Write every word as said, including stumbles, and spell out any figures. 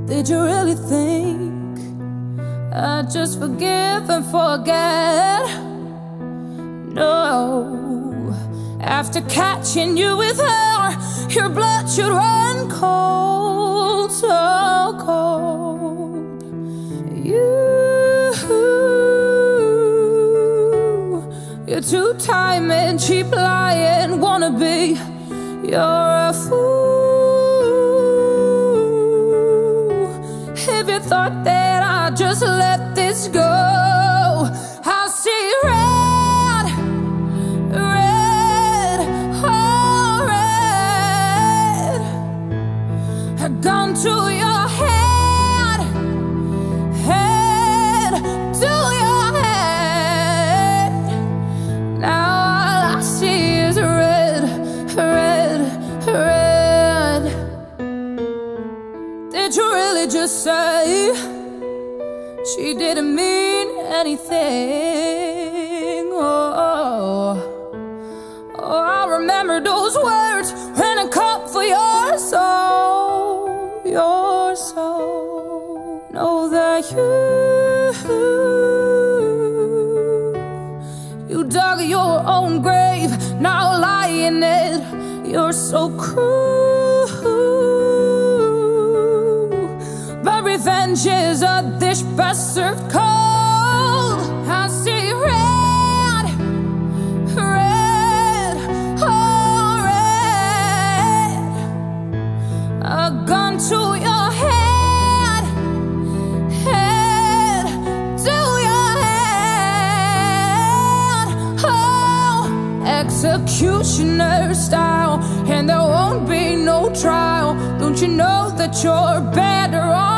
Did you really think I'd just forgive and forget? No. After catching you with her, your blood should run cold, so cold. You, you're two-time and cheap lying wannabe. You're a fool. If you thought that I'd just let this go, I'll see red, red, oh red. A gun to your head, head to your head. Now all I see is red, red, red. Did you really just say she didn't mean anything? Oh, oh, I remember those words when I come for your soul, your soul. Know that you, you dug your own grave, now lie in it. You're so cruel, but revenge is a dish best served cold. I see red, red, oh red. A gun to your head, head to your head. Oh, executioner style, and there won't be no trial. Don't you know that you're better off